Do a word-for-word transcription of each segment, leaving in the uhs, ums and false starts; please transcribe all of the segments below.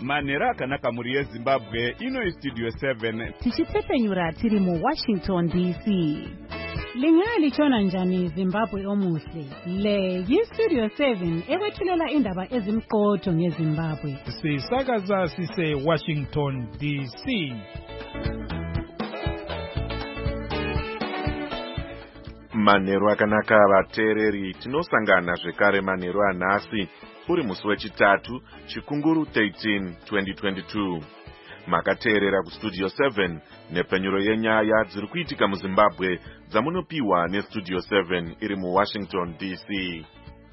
Manera akanaka muri yeZimbabwe, ino Studio seven. Tichitsepenyura tiri mu Washington D C. Lingali chona njani Zimbabwe omuhle. Le yi Studio seven ewethulela indaba ezimqotho ngeZimbabwe. Sisakaza sise Washington D C. Manheru akanaka vateereri, tinosangana zvekare manheru anhasi uri musi wechitatu chikunguru thirteen twenty twenty-two. Makateerera kustudio seven nepenyuro yenyaya dziri kuitika muZimbabwe dzamunopiwa nestudio seven iri muWashington D C.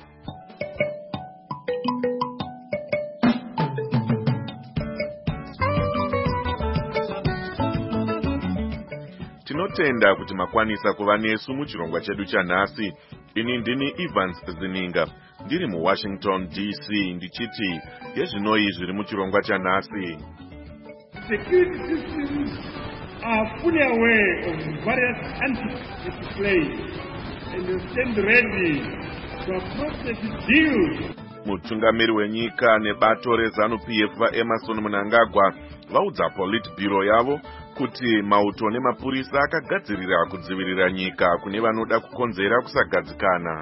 Tinotenda kuti makwanisa kuva nesu muchirongwa chedu chanhasi. Ini ndini Evans Zininga, ndiri muWashington D C, ndichiti yezvinoi zviri muchirongwa chanhasi. Security systems are fully aware of various antics at play and will stand ready to appropriately deal. Mutungamiri wenyika nebato reZANU-P F vaEmmerson Mnangagwa vaudza Politburo yavo kuti mauto nemapurisa akagadzirira kudzivirira nyika kune vanoda kukonzera kusagadzikana.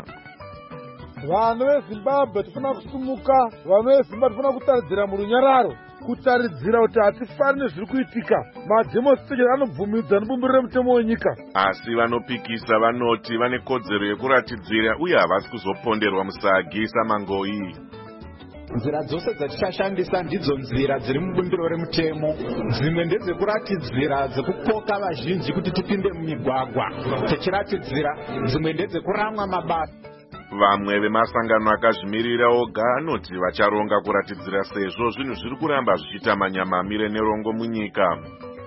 Vanhu veZimbabwe tifuna kusumuka, vanhu veZimbabwe tifuna kutaridzira murunyararo, kutaridzira kuti hatifaniri zviri kuitika. Mademonstration anobvumidza nebumbiro remutemo wenyika. Asi vanopikisa vanoti vane kodzero yekuratidzira uye havasi kuzoponderwa musagi samangoi. Nzira dzose dzatichashandisa ndidzo nzira dziri mubumbiro remutemo. Dzimwe ndedzekuratidzira dzekukoka vazhinji kuti tipinde mumigwagwa tichiratidzira, dzimwe ndedzekuramwa mabasa. Vamwe vemasangano akazvimirira oga anoti vacharonga kuratidzira sezvo zvinhu zviri kuramba zvichiita manyamamire nerongo munyika.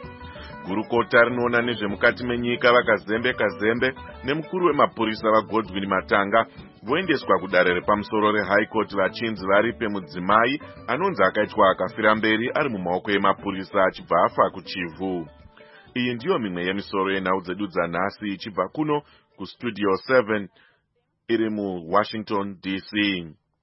Gurukota rinoona nezvemukati menyika vakazembe kazembe nemukuru wemapurisa vaGodwin Matanga voendeswa kudare repamusoro reHigh Court vachinzi varipe mudzimai anonzi akaitwa akafira mberi ari mumaoko emapurisa achibva afa kuchivhu. Iyi ndiyo mimwe yemisoro yenhau dzedu dzanhasi ichibva kuno kustudio seven iri muWashington D C.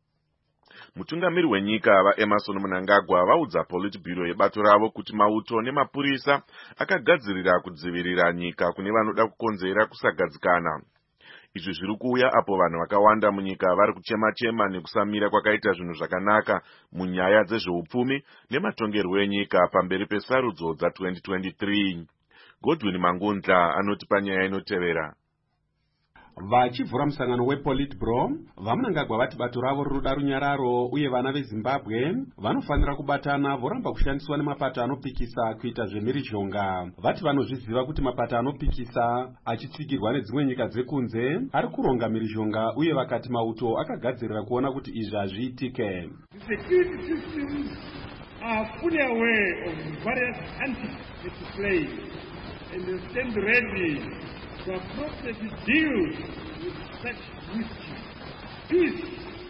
Mutungamiri wenyika vaEmmerson Mnangagwa vaudza Politburo yebato ravo kuti mauto nemapurisa akagadzirira kudzivirira nyika kune vanoda kukonzera kusagadzikana. Izvi zviri kuuya apo vanhu vakawanda munyika vari kuchema-chema nekusamira kwakaita zvinhu zvakanaka munyaya dzezveupfumi nematongerwo enyika pamberi pesarudzo dza twenty twenty-three. Godwin Mangundla anoti panyaya inotevera. Vachivhura musangano wePolitburo, vaMnangagwa vati bato ravo rinoda runyararo uye vana veZimbabwe vanofanira kubatana voramba kushandiswa nemapato anopikisa kuita zvemhirizhonga. Vati vanozviziva kuti mapato anopikisa achitsigirwa nedzimwe nyika dzekunze ari kuronga mhirizhonga uye vakati mauto akagadzirira kuona kuti izvi hazviitike. The security systems are fully aware of various antics at play and will stand ready to appropriately deal with such mischief. Peace,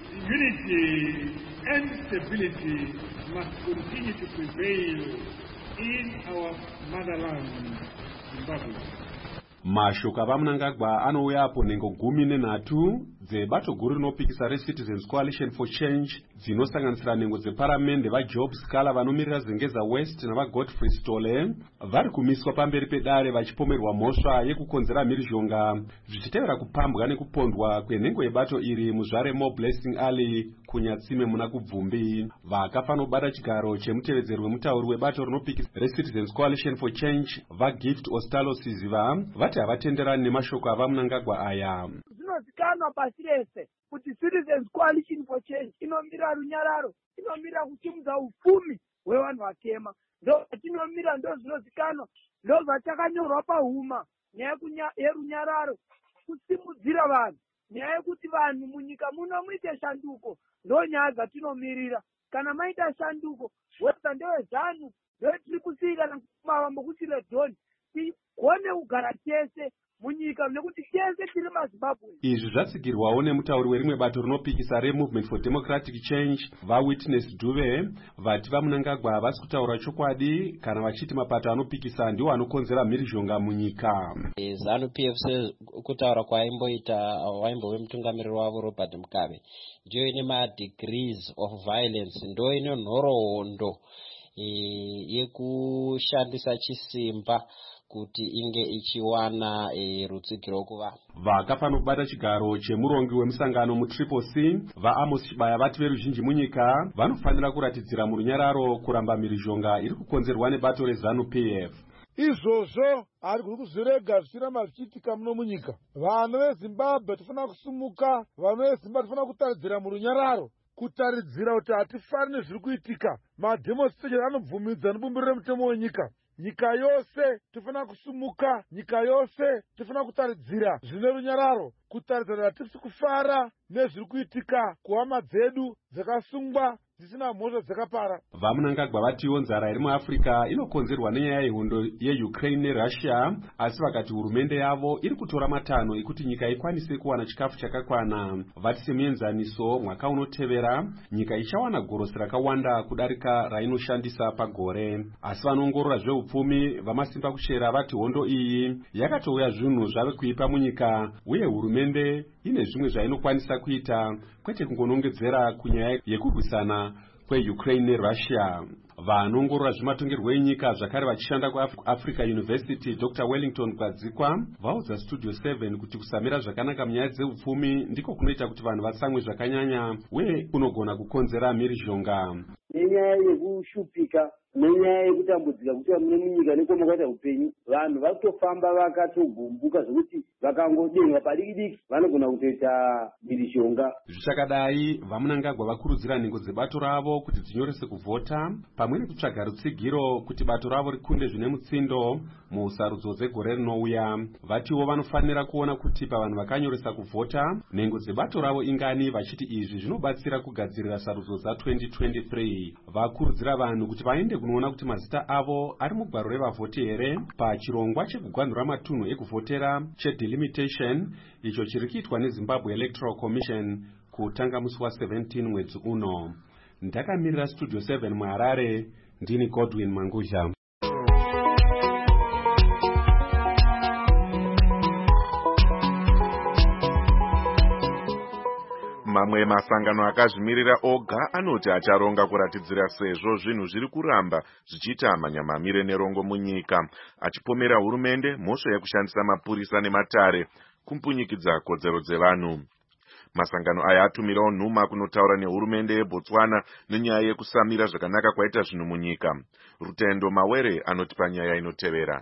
unity, and stability must continue to prevail in our motherland, Zimbabwe. Mashoko avaMnangagwa anouya apo nhengo gumi nenhatu dzebato guru rinopikisa reCitizens Coalition for Change dzinosanganisira nhengo dzeparamende vaJob Scala vanomirira Zengeza West navaGodfrey Stole vari kumiswa pamberi pedare vachipomerwa mhosva yekukonzera mhirizhonga zvichitevera kupambwa nekupondwa kwenhengo yebato iri muzvare Mo Blessing Ali kunyatsime muna kubvumbi. Vakafa nobata chigaro chemutevedzeri wemutauri webato rinopikisa reCitizens Coalition for Change vaGift Ostalo Siziva vati havatenderani nemashoko avaMnangagwa aya. Zvinozikanwa pasi rese kuti Citizens Coalition for Change inomira runyararo, inomira kusimudza upfumi hwevanhu vatema. Ndo zvatinomira, ndo zvinozikanwa, ndo zvatakanyorwa pahuma. Nyaya yerunyararo kusimudzira vanhu, nyaya yekuti vanhu munyika muno muite shanduko, ndo nyaya dzatinomirira. Kana maita shanduko, weza ndewe ZANU, ndewe tiri kusiyika kumavambo kuti redhoni, tigone kugara tese munyika nekuti tese tiri mazimbabwe. Izvi zvatsigirwawo nemutauri werimwe bato rinopikisa reMovement for Democratic Change vaWitness Dube vati vaMnangagwa havasi kutaura chokwadi kana vachiti mapato anopikisa ndiwo anokonzera mhirizhonga munyika. ZANU-P F kutaura kwaimboita waimbove mutungamiriri wavo Robert Mugabe ndiyo ine madegrees of violence, ndo ine nhoroondo yekushandisa chisimba kuti inge ichiwana e, rutsigiro kuvanhu. Vakafana kubata chigaro chemurongi wemusangano muTriple C vaAmos Chibaya vati veruzhinji munyika vanofanira kuratidzira murunyararo kuramba mhirizhonga iri kukonzerwa nebato reZANU-P F. Izvozvo ari kuri kuzvirega zvichiramba zvichiitika muno munyika. Vanhu veZimbabwe tofanira kusumuka, vanhu veZimbabwe tofanira kutaridzira murunyararo, kutaridzira kuti hatifaniri zviri kuitika. Mademonstration anobvumidza nebumbiro remutemo wenyika. Nyika yose tofanira kusumuka, nyika yose tofanira kutaridzira zvine runyararo, kutaridzira kuti hatisi kufara nezviri kuitika kuhama dzedu dzakasungwa dzisina mhosva dzakapara. VaMnangagwa vatiwo nzara iri muAfrica inokonzerwa nenyaya yehondo yeUkraine neRussia, asi vakati hurumende yavo iri kutora matanho ekuti nyika ikwanise kuwana chikafu chakakwana. Vati semuenzaniso mwaka unotevera nyika ichawana gorosi rakawanda kudarika rainoshandisa pagore. Asi vanoongorora zveupfumi vamasimba kuchera vati hondo iyi yakatouya zvinhu zvave kuipa munyika, uye hurumende ine zvimwe zvainokwanisa kuita kwete kungonongedzera kunyaya yekurwisana kweUkraine neRussia. Vanoongorora zvematongerwo enyika zvakare vachishanda kuAfrica University Doctor Wellington Kwadzikwa vaudza Studio seven kuti kusamira zvakanaka munyaya dzeupfumi ndiko kunoita kuti vanhu vatsamwe zvakanyanya uye kunogona kukonzera mhirizhonga. Nenyaya yekushupika nenyaya yekutambudzika kuti mune munyika nekwamakaita upenyu, vanhu vakutofamba vakatogumbuka zvokuti vakangodenga padiki-diki vanogona kutoita mhirizhonga. Zvichakadai vaMnangagwa vakurudzira nhengo dzebato ravo kuti dzinyorese kuvhota pamwe nekutsvaga rutsigiro kuti bato ravo rikunde zvine mutsindo musarudzo dzegore rinouya. Vatiwo vanofanira kuona kuti pavanhu vakanyoresa kuvhota nhengo dzebato ravo ingani, vachiti izvi zvinobatsira kugadzirira sarudzo dza-twenty twenty-three. Vakurudzira vanhu kuti vaende kunoona kuti mazita avo ari mugwaro revavhoti here pachirongwa chekugwanhura matunhu ekuvhotera chedelimitation icho chiri kuitwa neZimbabwe Electoral Commission kutanga musi wa-seventeen mwedzi uno. Ndakamirira Studio seven muHarare, ndini Godwin Manguzha. Mamwe masangano akazvimirira oga anoti acharonga kuratidzira sezvo zvinhu zviri kuramba zvichiita manyamamire nerongo munyika, achipomera hurumende mhosva yekushandisa mapurisa nematare kumpunyikidza kodzero dzevanhu. Masangano aya atumirawo nhuma kunotaura nehurumende yeBotswana nenyaya yekusamira zvakanaka kwaita zvinhu munyika. Rutendo Mawere anotipa nyaya inotevera.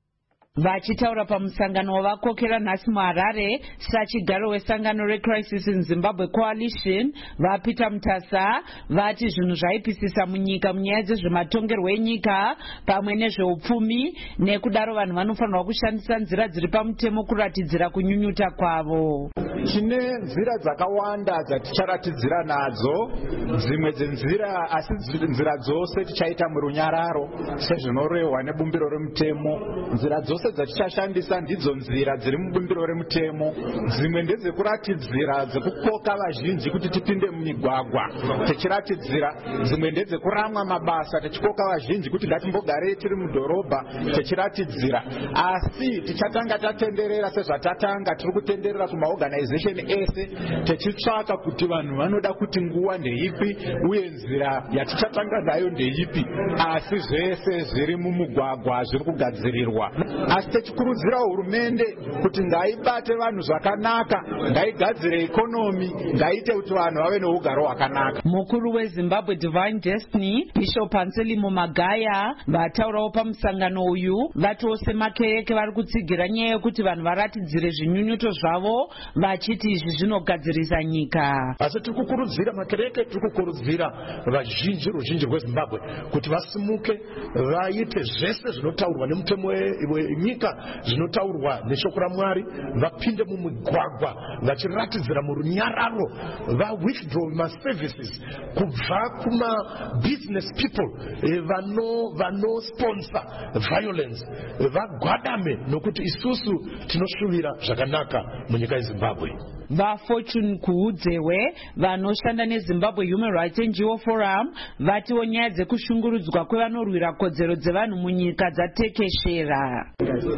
Vachitaura pamusangano wavakokera nhasi muHarare sachigaro wesangano reCrisis in Zimbabwe Coalition, vaPeter Mutasa vati zvinhu zvaipisisa munyika munyaya dzezvematongerwo enyika pamwe nezveupfumi, nekudaro vanhu vanofanirwa kushandisa nzira dziri pamutemo kuratidzira kunyunyuta kwavo. Tine nzira dzakawanda dzaticharatidzira nadzo, dzimwe dzenzira asi nzira dzose tichaita murunyararo sezvinorehwa nebumbiro remutemo. Nzira dzose dzatichashandisa ndidzo nzira dziri mubumbiro remutemo, dzimwe ndedzekuratidzira dzekukoka vazhinji kuti tipinde mumigwagwa tichiratidzira, dzimwe ndedzekuramwa mabasa tichikoka vazhinji kuti ngatimbogarei tiri mudhorobha tichiratidzira. Asi tichatanga tatenderera sezvatatanga tiri kutenderera kumaorganization ese tichitsvaka kuti vanhu vanoda kuti nguva ndeipi uye nzira yatichatanga nayo ndeipi, asi zvese zviri mumugwagwa zviri kugadzirirwa. Asi tichikurudzira hurumende kuti ngaibate vanhu zvakanaka, ngaigadzire ikonomi, ngaite kuti vanhu vave neugaro hwakanaka. Mukuru weZimbabwe Divine Destiny Bishop Anselmo Magaya vataurawo pamusangano uyu vatiwo semakeyeke vari kutsigira nyaya yekuti vanhu varatidzire zvinyunyuto zvavo vachiti izvi zvinogadzirisa nyika. Asi tiri kukurudzira makereke, tiri kukurudzira vazhinji ruzhinji rweZimbabwe kuti vasimuke vaite zvese zvinotaurwa nemutemo nyika zvinotaurwa neshoko raMwari vapinde mumigwagwa vachiratidzira murunyararo, va-withdraw maservices kubva kuma-business people eh, vano vanosponsor violence, vagwadame nokuti isusu tinoshuvira zvakanaka munyika yeZimbabwe. vafortune kuudzewe vanoshanda nezimbabwe human rights N G O forum vatiwo nyaya dzekushungurudzwa kwevanorwira kodzero dzevanhu munyika dzatekeshera.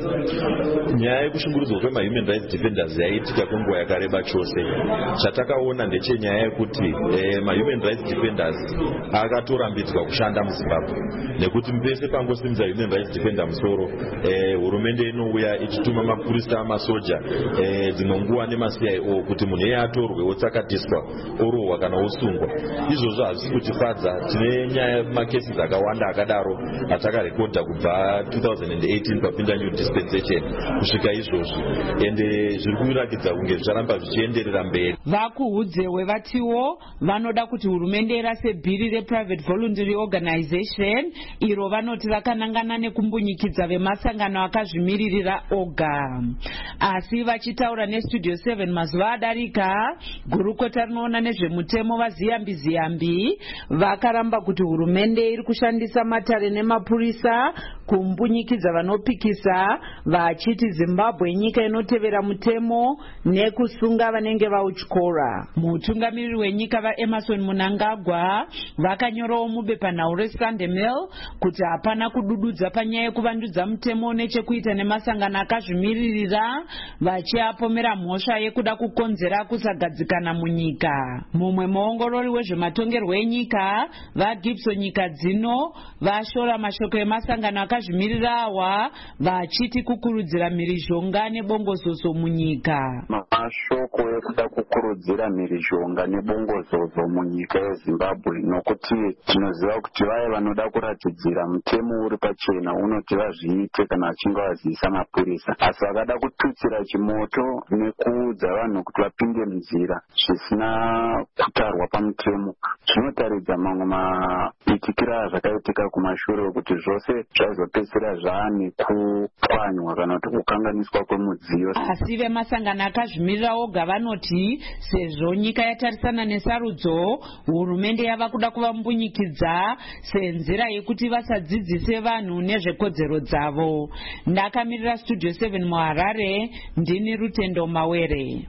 Nyaya yekushungurudzwa kwemahuman rights defenders yaiitika kwenguva yakareba chose. Chatakaona ndechenyaya yekuti eh, mahuman rights defenders akatorambidzwa kushanda muZimbabwe nekuti pese pangosimudza human rights defender musoro eh, hurumende inouya ichituma mapurisa amasoja eh, dzimwe nguva nema-C I O kuti munhu iye atorwe otsakatiswa orohwa kana osungwa. Izvozvo hazvisi kutifadza. Tine nyaya makesi akawanda akadaro atakarekodha kubva two thousand eighteen papinda new dispensation kusvika izvozvi, ende zviri kuratidza kunge zvicharamba zvichienderera mberi. Vakuudzewe vatiwo vanoda kuti hurumende irase bhiri reprivate voluntary organization iro vanoti rakanangana nekumbunyikidza vemasangano akazvimiririra oga. Asi vachitaura nestudio seven mazuva adarika, gurukota rinoona nezvemutemo vaziyambi ziyambi vakaramba kuti hurumende iri kushandisa matare nemapurisa kumbunyikidza vanopikisa, vachiti Zimbabwe nyika inotevera mutemo nekusunga vanenge vautyora. Mutungamiriri wenyika vaEmerson Mnangagwa vakanyorawo mubepanhau reSunday Mail kuti hapana kudududza panyaya yekuvandudza mutemo nechekuita nemasangano akazvimiririra, vachiapomera mhosva yekuda kukonzera kusagadzikana munyika. Mumwe muongorori wezvematongerwo enyika vaGibson nyika dzino vashora mashoko emasangano akazvimirira awa vachiti kukurudzira mhirizhonga nebongozozo munyika. Mashoko ekuda kukurudzira mhirizhonga nebongozozo munyika yeZimbabwe nokuti tinoziva kuti vaya vanoda kuratidzira mutemo uri pachena unoti vazviite kana vachinge vaziisa mapurisa, asi vakada kututsira chimoto nekuudza vanhu kuti vapinde munzira zvisina kutarwa pamutemo, zvinotaridza mamwe maitikira zvakaitika kumashure kuti zvose zvaizopedzisira zvaane kupwanywa kana kuti kukanganiswa kwemudziyo. Asi vemasangano akazvimirira oga vanoti sezvo nyika yatarisana nesarudzo, hurumende yava kuda kuvambunyikidza senzira yekuti vasadzidzise vanhu nezvekodzero dzavo. Ndakamirira studio seven muHarare, ndini Rutendo Mawere.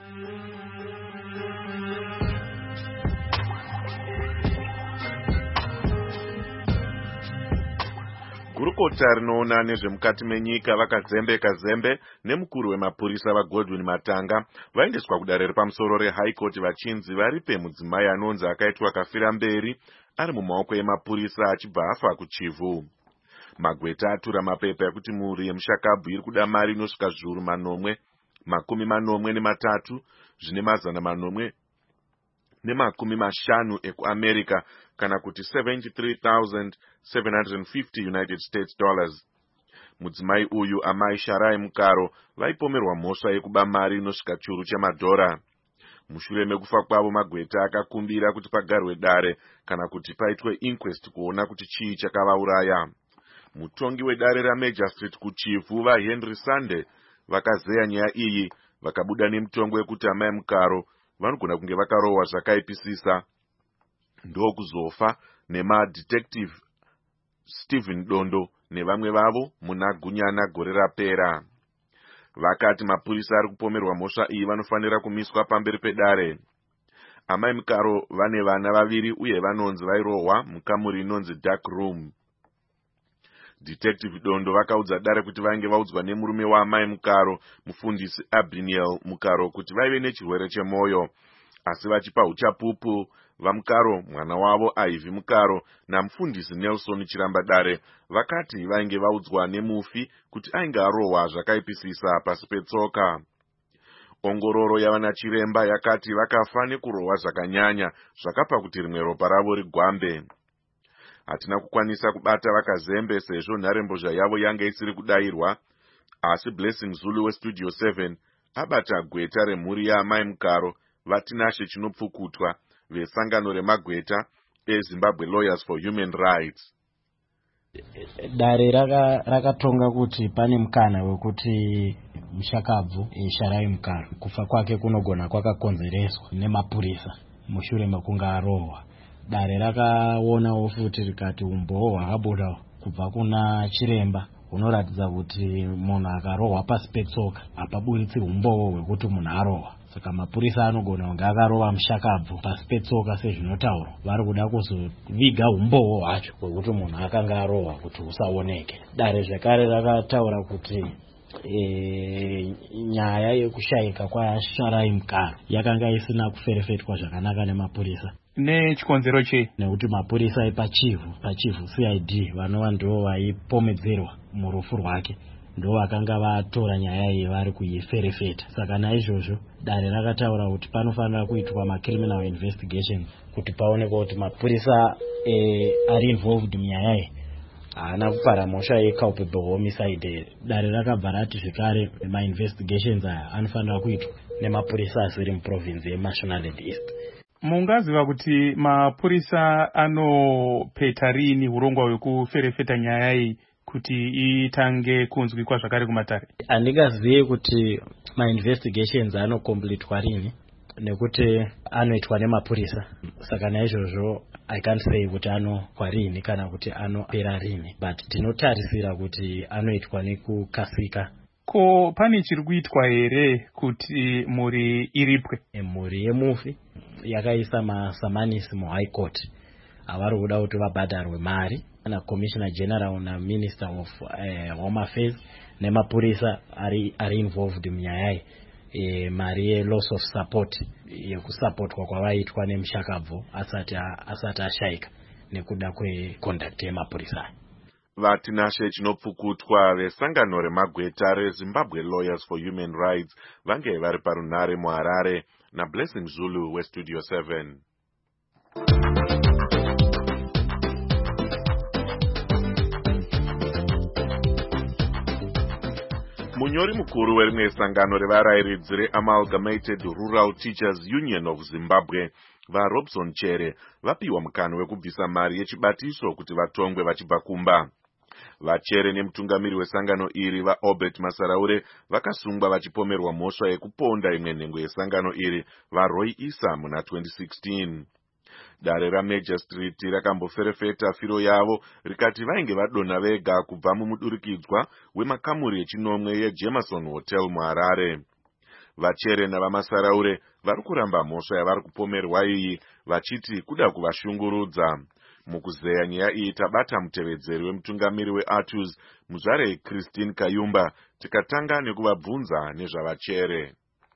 Gurukota rinoona nezvemukati menyika vakazembeka zembe nemukuru wemapurisa vaGodwin Matanga vaendeswa kudare repamusoro reHigh Court vachinzi varipe mudzimai anonzi akaitwa kafira mberi ari mumaoko emapurisa achibva afa kuChivu. Magweta atura mapepa ekuti mhuri yemushakabvu iri kuda mari inosvika zviuru manomwe makumi manomwe nematatu zvine mazana manomwe nemakumi mashanu ekuAmerica kana kuti seventy-three thousand seven hundred fifty United States dollars. Mudzimai uyu amai Sharai Mukaro vaipomerwa mhosva yekuba mari inosvika chiuru chemadhora. Mushure mekufa kwavo magweta akakumbira kuti pagarwe dare kana kuti paitwe inquest kuona kuti chii chakavauraya. Mutongi wedare raMajor Street kuChivu vaHenry Sunday vakazeya nyaya iyi vakabuda nemutongo wekuti amai Mukaro vanogona kunge vakarohwa zvakaipisisa ndokuzofa nemadetective Stephen Dondo nevamwe vavo muna Gunyana gore rapera. Vakati mapurisa ari kupomerwa mhosva iyi vanofanira kumiswa pamberi pedare. Amai Mukaro vane vana vaviri uye vanonzi vairohwa mukamuri inonzi dark room. Detective Dondo vakaudza dare kuti vainge vaudzwa nemurume waamai Mukaro, mufundisi Abiniel Mukaro, kuti vaive nechirwere chemoyo, asi vachipa uchapupu vaMukaro, mwana wavo Ivy Mukaro namufundisi Nelson Chiramba dare vakati vainge vaudzwa nemufi kuti ainge arohwa zvakaipisisa pasi petsoka. Ongororo yavana chiremba yakati vakafa nekurohwa zvakanyanya zvakapa kuti rimwe ropa ravo rigwambe. Hatina kukwanisa kubata vakazembe sezvo nharembozha yavo yange isiri kudayirwa, asi Blessing Zulu weStudio seven abata gweta remhuri yaamai Mukaro vatinashe chinopfukutwa vesangano remagweta eZimbabwe Lawyers for Human Rights. Dare rakatonga raka kuti pane mukana wekuti Mushakabvu Sharai Mukaro kufa kwake kunogona kwakakonzereswa nemapurisa mushure mekunge arohwa. Dare rakaonawo futi rikati umboo hwakabuda kubva kuna chiremba unoratidza kuti munhu akarohwa pasi petsoka hapaburitsi umboo hwekuti munhu arohwa. Saka mapurisa anogona kunge akarova Mushakabvu pasi petsoka sezvinotaurwa. Vari kuda kuzoviga umboo hwacho hwekuti munhu akanga arohwa kuti husaoneke. Dare zvekare rakataura kuti E, nyaya yekushayika kwaSharai Mukaro yakanga isina kuferefetwa zvakanaka nemapurisa. Nechikonzero chei? Nekuti mapurisa epachivhu pachivhu C I D vanova ndo vaipomedzerwa murufu rwake ndo vakanga vatora nyaya iyi vari kuiferefeta. Saka naizvozvo dare rakataura kuti panofanira kuitwa macriminal investigation kuti paonekwa kuti mapurisa e, ari involved munyaya iyi haana kupara mhosva yeculpable homicide. Dare rakabva rati zvekare ma-investigations aya anofanira kuitwa nemapurisa asiri muprovince yeMashonaland East. Mungaziva kuti mapurisa anopeta rini urongwa hwekuferefeta nyaya iyi kuti itange kunzwikwa zvakare kumatare? Handingazivi kuti ma-investigations anokompletwa rini nekuti anoitwa nemapurisa. Saka naizvozvo I can't say kuti anoitwa rini kana kuti anopera rini, but tinotarisira kuti anoitwa nekukasika. Ko pane chiri kuitwa here kuti mhuri iripwe? E, mhuri yemufi yakaisa masamanisi muHigh Court avari kuda kuti vabhadharwe mari na Commissioner General na Minister of uh, Home Affairs nemapurisa ari, ari involved munyaya iyi. E, mari ye loss of support yekusupportwa kwavaitwa neMushakabvu asati asati ashayika nekuda kweconduct yemapurisa. Vatinashe chinopfukutwa vesangano remagweta reZimbabwe Lawyers for Human Rights vange vari parunhare muHarare naBlessing Zulu weStudio seven. Munyori mukuru werimwe sangano revarayiridzi reAmalgamated Rural Teachers Union of Zimbabwe vaRobson Chere vapiwa mukana wekubvisa mari yechibatiso kuti vatongwe vachibva kumba. Vachere nemutungamiri wesangano iri vaObert Masaraure vakasungwa vachipomerwa mhosva yekuponda imwe nhengo yesangano iri vaRoy Issa muna twenty sixteen. Dare raMajor Street rakamboferefeta firo yavo rikati vainge vadonha vega kubva mumudurikidzwa wemakamuri echinomwe yeJemerson Hotel muHarare. Vachere navaMasaraure vari kuramba mhosva yavari kupomerwa iyi vachiti kuda kuvashungurudza. Mukuzeya nyaya iyi tabata mutevedzeri wemutungamiri weArtus muzvare Christine Kayumba tikatanga nekuvabvunza nezvavachere.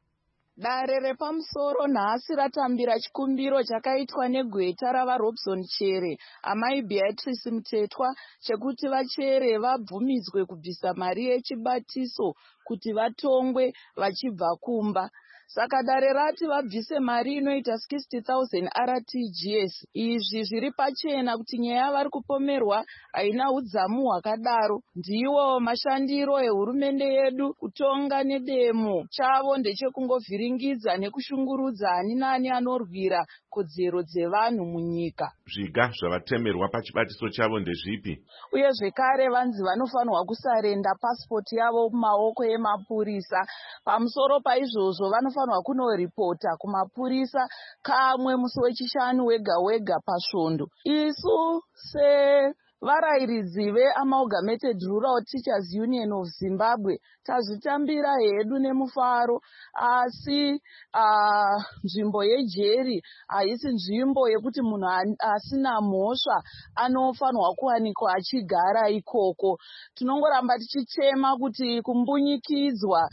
Dare repamusoro nhasi ratambira chikumbiro chakaitwa negweta ravaRobson Chere amai Beatrice Mutetwa chekuti vachere vabvumidzwe kubvisa mari yechibatiso kuti vatongwe vachibva kumba. Saka dare rati vabvise mari inoita sixty thousand R T G S. Izvi zviri pachena kuti nyaya vari kupomerwa haina udzamu hwakadaro. Ndiwo mashandiro ehurumende yedu kutonga nedemo chavo ndechekungovhiringidza nekushungurudza ani nani anorwira kodzero dzevanhu munyika. Zviga zvavatemerwa pachibatiso chavo ndezvipi? Uye zvekare vanzi vanofanirwa kusarenda pasipoti yavo mumaoko emapurisa. Pamusoro paizvozvo vanofanirwa kunoripota kumapurisa kamwe musi wechishanu wega wega pasvondo. Isu se varayiridzi veAmalgamated Rural Teachers Union of Zimbabwe tazvitambira hedu nemufaro, asi uh, nzvimbo yejeri haisi nzvimbo yekuti munhu asina mhosva anofanirwa kuwanikwa achigara ikoko. Tinongoramba tichichema kuti kumbunyikidzwa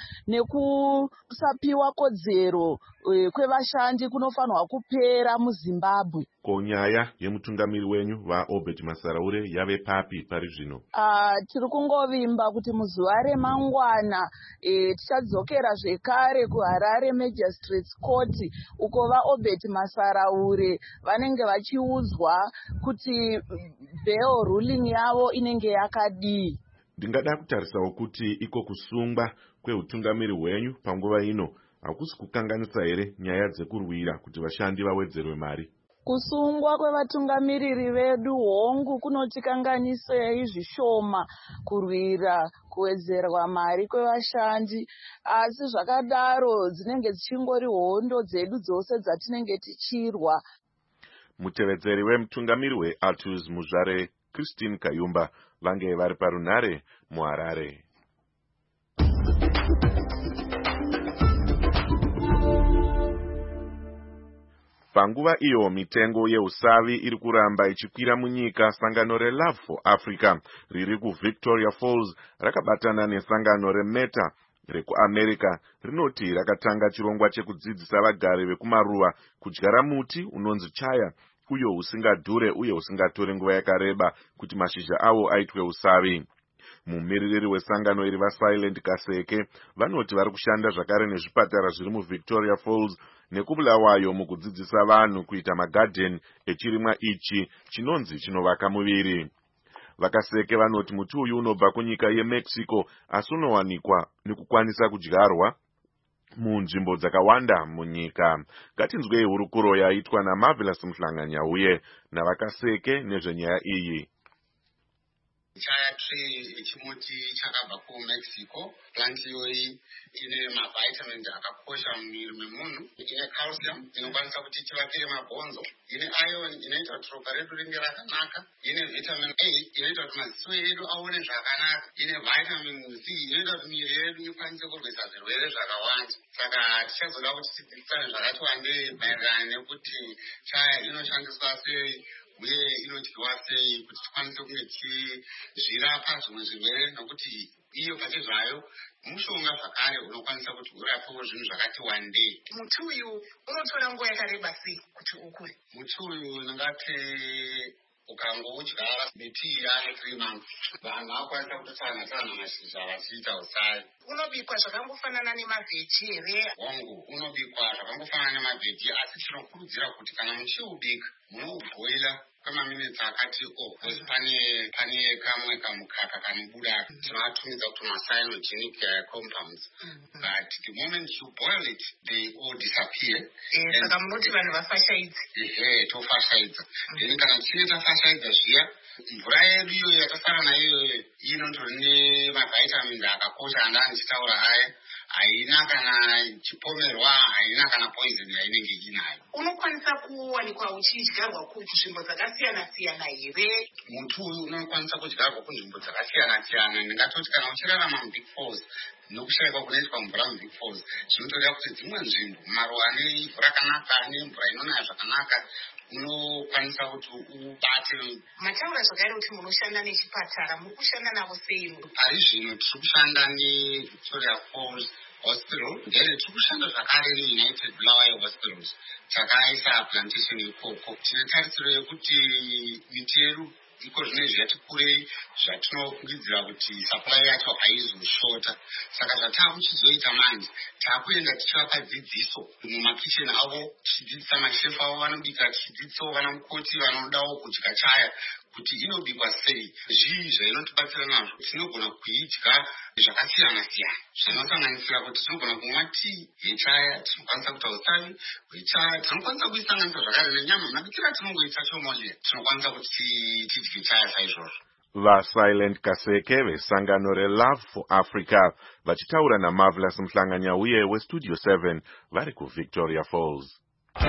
nekusapiwa kodzero kwevashandi kunofanirwa kupera muZimbabwe. Ko nyaya yemutungamiri wenyu vaObert Masaraure yave papi pari zvino? Uh, tiri kungovimba kuti muzuva remangwana e, tichadzokera zvekare kuHarare Magistrates Court uko vaObert Masaraure vanenge vachiudzwa kuti bail ruling yavo inenge yakadii. Ndingada kutarisawo kuti iko kusungwa kweutungamiri hwenyu panguva ino hakusi kukanganisa here nyaya dzekurwira kuti vashandi vawedzerwe mari? Kusungwa kwevatungamiriri vedu hongu kunotikanganisei zvishoma kurwira kuwedzerwa mari kwevashandi, asi zvakadaro dzinenge dzichingori hondo dzedu dzose dzatinenge tichirwa. Mutevedzeri wemutungamiri weAltus Muzvare Christine Kayumba vange vari parunhare muHarare. Panguva iyo mitengo yeusavi iri kuramba ichikwira munyika, sangano reLove for Africa riri kuVictoria Falls rakabatana nesangano reMeta rekuAmerica rinoti rakatanga chirongwa chekudzidzisa vagari vekumaruva kudyara muti unonzi chaya uyo usingadhure uye usingatore nguva yakareba kuti mashizha awo aitwe usavi. Mumiririri wesangano iri vaSilent Kaseke vanoti vari kushanda zvakare nezvipatara zviri muVictoria Falls nekubulawayo mukudzidzisa vanhu kuita magadheni echirimwa ichi chinonzi chinovaka muviri. VaKaseke vanoti muti uyu unobva kunyika yeMexico asi unowanikwa nekukwanisa kudyarwa munzvimbo dzakawanda munyika. Ngatinzwei hurukuro yaitwa naMarvelous Mhlanganyauye navaKaseke nezvenyaya iyi. Chaya tree chimuti chakabva kuMexico. Plant iyoyi ine mavitamins akakosha mumwiri memunhu. Ine calcium inokwanisa kuti tivakire mabhonzo. Ine iron inoita kuti ropa redu ringe rakanaka. Ine vitamin A inoita kuti maziso edu aone zvakanaka. Ine vitamin C inoita kuti miviri yedu ikwanise kurwisa zvirwere zvakawanda. Saka tichazoda kuti tidzidzisane zvakati wandei maererano nekuti chaya inoshandiswa sei uye inodyiwa sei kuti tikwanise kunge tichizvirapa zvimwe zvirwere, nokuti iyo pachezvayo mushonga zvakare unokwanisa kuti urapewo zvinhu zvakati wandei. Muti uyu unotora nguva yakareba sei kuti ukure? Muti uyu ndingati ukangoudyara miti iyi ane three months vanhu vakwanisa kutotana tana mashizha vachiita usavi. Unobikwa zvakangofanana nemavheji here? Hongu unobikwa zvakangofanana nemavheji, asi tinokurudzira kuti kana muchiubika munoubhoila kwemaminitsi akati o, because pane pane kamwe kamukaka kanobuda tinoatumidza kuti macyanogenic compounds, but the moment you boil it they all disappear. Saka munoti vanhu vafashaidze? Ehe, tofashaidza. Then kana tichinge tafashaidza zviya, mvura yedu iyoyo yatosara nayo inotori nemavitamins akakosha andani ndichitaura aya, haina kana chipomerwa, haina kana poison yainenge inayo. Unokwanisa kuwanikwa uchidyarwa kunzvimbo dzakasiyana siyana here? Muti uyu unokwanisa kudyarwa kunzvimbo dzakasiyana siyana. Ndingatoti kana uchirarama muBig Falls nokushayikwa kunoitwa mvura muBig Falls, zvinotoreva kuti dzimwe nzvimbo maruva ane ivhu rakanaka, ane mvura inonaya zvakanaka, unokwanisa kuti ubate. Mataura zvakare kuti munoshanda nechipatara, muri kushanda navo sei? Pari zvino tiri kushanda neVictoria Falls Hospital, then tiri kushanda zvakare neUnited Bulawayo Hospitals takaisa plantation ikoko. Tine tarisiro yekuti miti yedu iko zvine zvati kurei zvatinofungidzira kuti supply yacho haizoshota. Saka zvataakuchizoita manje taakuenda tichivapa dzidziso mumakicheni avo, tichidzidzisa mashefu avo vanobika, tichidzidzisawo vana mukoti vanodawo kudya chaya kuti inobikwa sei, zvii zvainotibatsira nazvo. Tinogona kuidya zvakasiyana siyana zvinosanganisira kuti tinogona kumwa tii yechaya, tinokwanisa kuita usavi hwechaya, tinokwanisa kuisanganisa zvakare nenyama. Mabikira tinongoita chomodya, tinokwanisa kuti tidye chaya saizvozvo. VaSilent Kaseke vesangano reLove for Africa vachitaura naMarvelous Mhlanganyauye weStudio seven vari kuVictoria Falls.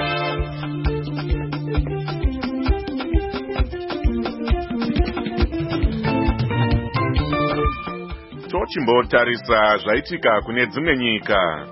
Tochimbotarisa zvaitika kune dzimwe nyika.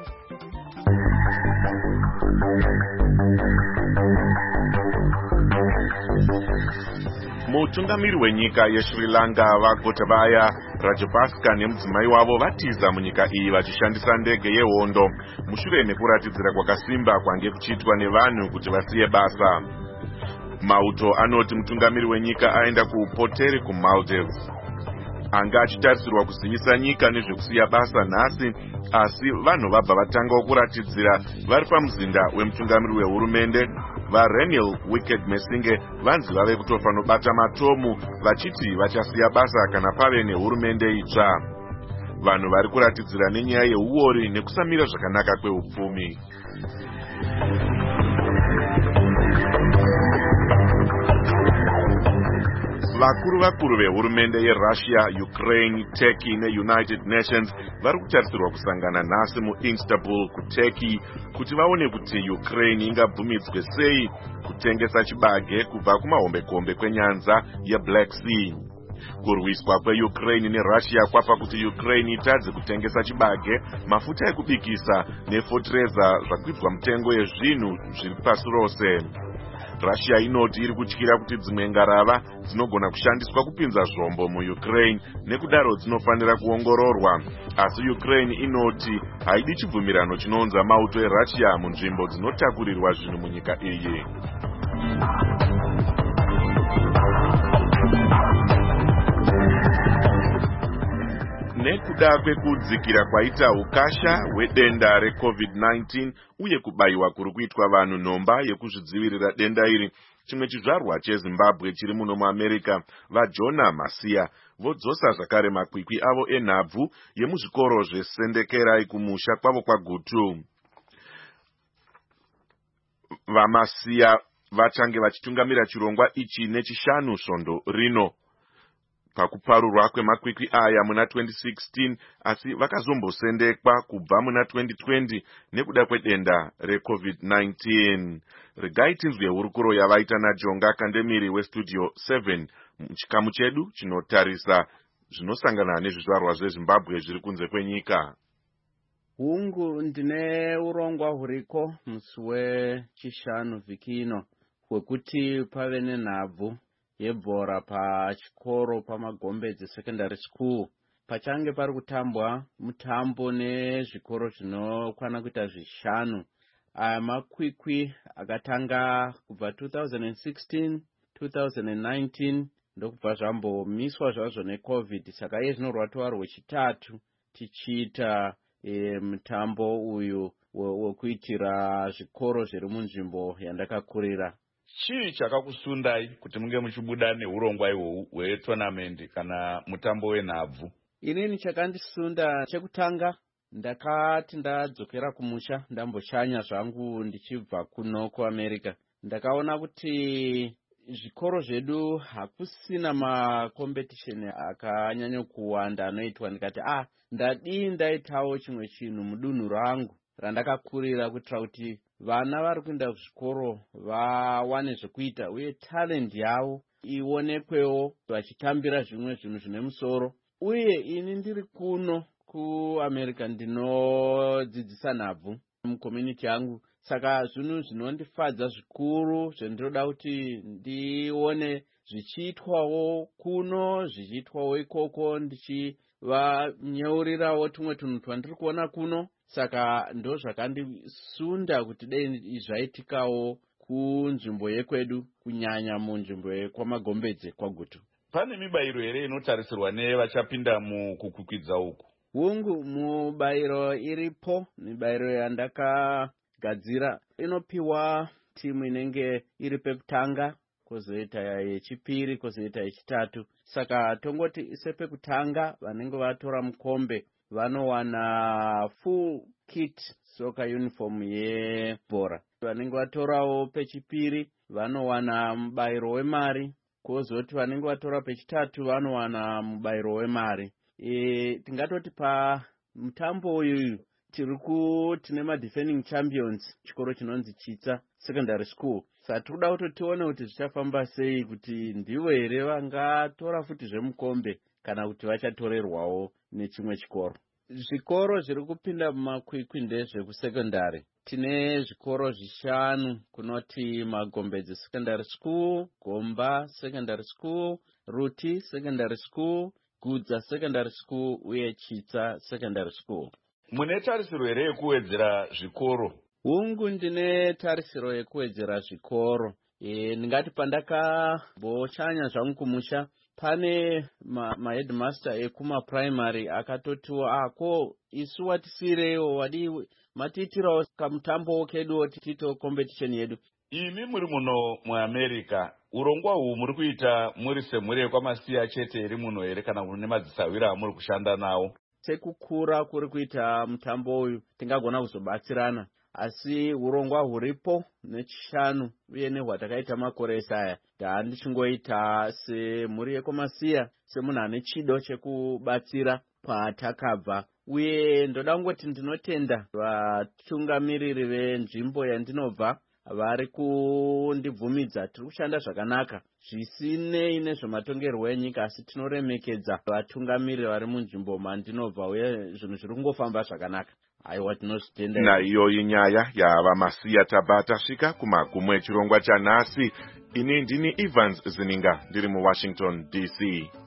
Mutungamiri wenyika yeSri Lanka vaGotabaya Rajapaksa nemudzimai wavo vatiza munyika iyi vachishandisa ndege yehondo mushure mekuratidzira kwakasimba kwange kuchiitwa nevanhu kuti vasiye basa. Mauto anoti mutungamiri wenyika aenda kuPoteri kuMaldives. Anga achitarisirwa kuzivisa nyika nezvekusiya basa nhasi, asi vanhu vabva vatangawo kuratidzira vari pamuzinda wemutungamiri wehurumende. VaReniel Wickremesinghe vanzi vave kutofa nobata matomu vachiti vachasiya basa kana pave nehurumende itsva. Vanhu vari kuratidzira nenyaya yeuori nekusamira zvakanaka kweupfumi. vakuru vakuru vehurumende yerussia, Ukraine, Turkey neUnited Nations vari kutarisirwa kusangana nhasi muIstanbul kuTurkey kuti vaone kuti Ukraine ingabvumidzwe sei kutengesa chibage kubva kumahombekombe kwenyanza yeBlack Sea. Kurwiswa kweUkraine neRussia kwapa kuti Ukraine itadze kutengesa chibage, mafuta ekubikisa nefotereza zvakwidza mutengo yezvinhu zviri pasi rose. Russia inoti iri kutyira kuti dzimwe ngarava dzinogona kushandiswa kupinza zvombo muUkraine nekudaro dzinofanira kuongororwa. Asi Ukraine inoti haidi chibvumirano chinounza mauto eRussia munzvimbo dzinotakurirwa zvinhu munyika iyi. Nekuda kwekudzikira kwaita ukasha hwedenda reCovid nineteen uye kubayiwa kuri kuitwa vanhu nhomba yekuzvidzivirira denda iri, chimwe chizvarwa cheZimbabwe chiri muno muAmerica, vaJona Masiya vodzosa zvakare makwikwi avo enhabvu yemuzvikoro zveSendekerai kumusha kwavo kwaGutu. VaMasiya vachange vachitungamira chirongwa ichi nechishanu svondo rino. Pakuparurwa kwemakwikwi aya muna twenty sixteen, asi vakazombosendekwa kubva muna twenty twenty nekuda kwedenda reCovid nineteen. Regai tinzwe hurukuro yavaita naJonga Kandemiri weStudio seven muchikamu chedu chinotarisa zvinosangana nezvizvarwa zveZimbabwe zviri kunze kwenyika. Hungu ndine urongwa huriko musi wechishanu vhiki ino hwekuti pave nenhabvu yebhora pachikoro pamagombedzi secondary school. Pachange pari kutambwa mutambo nezvikoro zvinokwana kuita zvishanu. Aya makwikwi akatanga kubva two thousand sixteen, two thousand nineteen ndokubva zvambomiswa zvazvo neCovid. Saka iye zvino rwatova rwechitatu tichiita e, mutambo uyu wekuitira zvikoro zviri munzvimbo yandakakurira. Chii chakakusundai kuti munge muchibuda neurongwa ihwohwu hwetonamendi kana mutambo wenhabvu? Inini chakandisunda chekutanga, ndakati ndadzokera kumusha ndamboshanya zvangu ndichibva kuno kuAmerica. Ndakaona kuti zvikoro zvedu hakusina makompetisheni akanyanya kuwanda anoitwa. Ndikati ah ndadii ndaitawo chimwe chinhu mudunhu rangu randakakurira kuitira kuti vana vari kuenda kuzvikoro vawane zvekuita uye talent yavo ionekwewo vachitambira zvimwe zvinhu zvine musoro. Uye ini ndiri kuno kuAmerica ndinodzidzisa nhabvu mucommunity yangu, saka zvinhu zvinondifadza zvikuru zvendinoda kuti ndione zvichiitwawo kuno zvichiitwawo ikoko, ndichivanyeurirawo tumwe tunhu twandiri kuona kuno. Saka ndo zvakandisunda kuti dei zvaitikawo kunzvimbo yekwedu, kunyanya munzvimbo yekwamagombedze kwaGutu. Pane mibayiro here inotarisirwa nevachapinda mukukwikwidza uku? Hungu mubayiro iripo, mibayiro yandakagadzira inopiwa timu inenge iri pekutanga, kozoita yechipiri, kozoita yechitatu. Saka tongoti sepekutanga vanenge vatora mukombe vanowana full kit soccer uniform yebhora. Vanenge vatorawo pechipiri vanowana mubayiro wemari, kozoti vanenge vatora pechitatu vanowana mubayiro wemari. E, tingatoti pa mutambo uyu tiri ku tine madefending champions chikoro chinonzi Chitsa Secondary School. Saka tikuda kuti tione kuti zvichafamba sei, kuti ndivo here vangatora futi zvemukombe kana kuti vachatorerwawo nechimwe chikoro. Zvikoro zviri kupinda mumakwikwi ndezvekusekondari. Tine zvikoro zvishanu kunoti Magombedzi Secondary School, Gomba Secondary School, Ruti Secondary School, Gudza Secondary School uye Chitsa Secondary School. Mune tarisiro here yekuwedzera zvikoro? Hungu ndine tarisiro yekuwedzera zvikoro. E, ndingati pandakambochanya zvangu kumusha, pane maheadmaster ma ekuma primary akatotiwa ako isu watisirewo wadi matiitirawo kamutambo kedu tito competition yedu. Imi muri muno muAmerica, urongwa uhu muri kuita muri semuri kwamasiya chete iri muno here kana mune madzisawira amuri kushanda nawo? Sekukura kuri kuita mutambo uyu tingagona kuzobatsirana. asi urongwa huripo nechishanu uye nehwatakaita makore esaya taandichingoita semhuri yekomasiya semunhu ane chido chekubatsira kwatakabva. Uye ndoda kungoti ndinotenda vatungamiriri venzvimbo yandinobva vari kundibvumidza tiri kushanda zvakanaka zvisinei nezvematongerwo enyika, asi tinoremekedza vatungamiriri vari munzvimbo mandinobva uye zvinhu zviri kungofamba zvakanaka. Aiwa, tinozvitenda. Naiyoyi nyaya yavamasiya tabva tasvika kumagumo echirongwa chanhasi. Ini ndini Evans Zininga ndiri muWashington D C.